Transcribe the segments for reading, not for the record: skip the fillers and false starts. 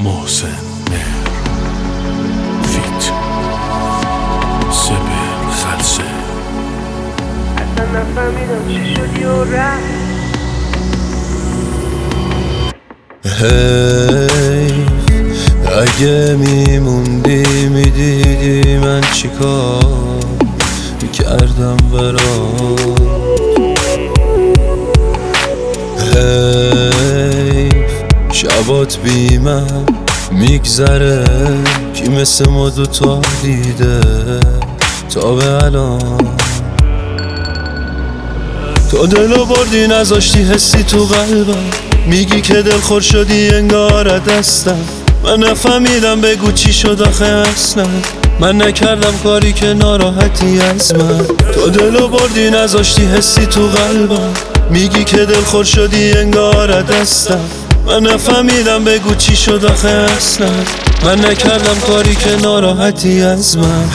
محسن مهر فیت سپر خلصه. اصلا نفهمیدم چی شدی و رفت. اگه میموندی میدیدی من چیکار میکردم برات. شبات بی من میگذره کی مثل ما دوتا دیده تا به الان. تو دلو بردی نذاشتی حسی تو قلبم، میگی که دلخور شدی انگار دستم. من نفهمیدم بگو چی شد آخه اصلا، من نکردم کاری که ناراحتی از من. تو دلو بردی نذاشتی حسی تو قلبم، میگی که دلخور شدی انگار دستم. من نفهمیدم بگو چی شد آخه اصلا، من نکردم کاری که ناراحتی از من.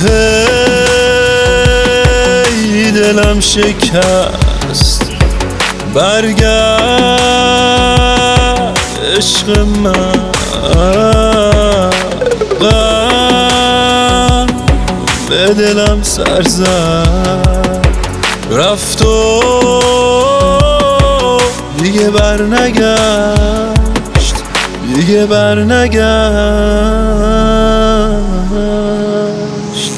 هی دلم شکست برگرد عشق من، غم به دلم سر زد رفت و دیگه بر نگشت، دیگه بر نگشت.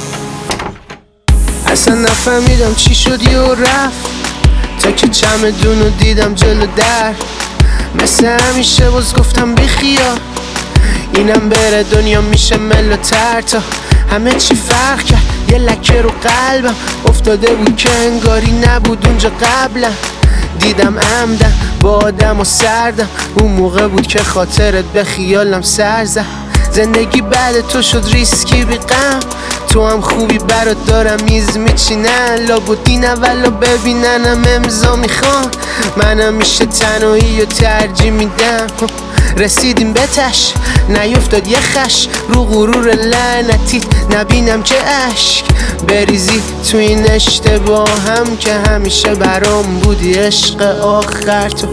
اصلا نفهمیدم چی شدی و رفت، تا که چمدونو دیدم جلو در. مثل همیشه باز گفتم بیخیال، اینم بره دنیا میشه مل و تر. تا همه چی فرق کرد، یه لکه رو قلبم افتاده بود که انگاری نبود اونجا قبلا. دیدم عمدن با آدم و سردم، اون موقع بود که خاطرت به خیالم سر زد. زندگی بعد تو شد ریسکی بی غم، تو هم خوبی برات دارم میز میچینن. لابد اولا ببیننم امضا میخوان، منم میشه تنهایی و ترجیح میدم. رسیدیم به تش نیفتاد یه خش رو غرور لعنتیت، نبینم که عشق بریزی تو این اشتباه هم که همیشه برام بودی عشق آخر. تو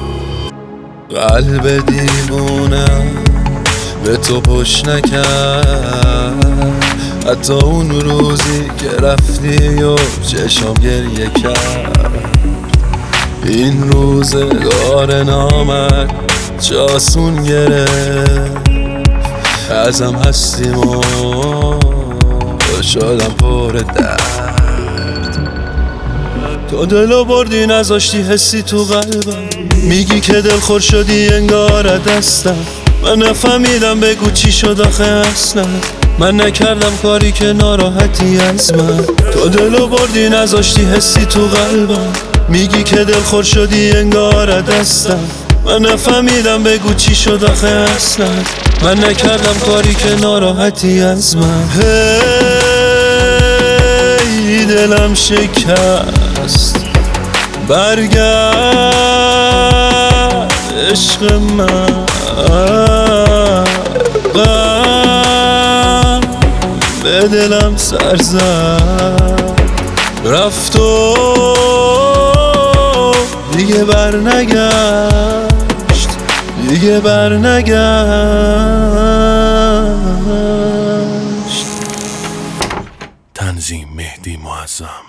قلب دیوونم به تو پشت نکرد، حتی اون روزی که رفتی و چشم گریه کرد. این روزگار نامرد جاسون گرفت ازم، هستیم و شدم پر درد. تو دلو بردی نذاشتی حسی تو قلبم، میگی که دلخور شدی انگار دستم. من نفهمیدم بگو چی شد آخه اصلا، من نکردم کاری که ناراحتی از من. تو دلو بردی نذاشتی حسی تو قلبم، میگی که دلخور شدی انگار دستم. من نفهمیدم بگو چی شد آخه اصلا، من نکردم کاری که ناراحتی از من. هی دلم شکست برگرد عشق من، غم به دلم سر زد رفت و دیگه بر نگشت، دیگه بر نگشت. تنظیم مهدی معظم.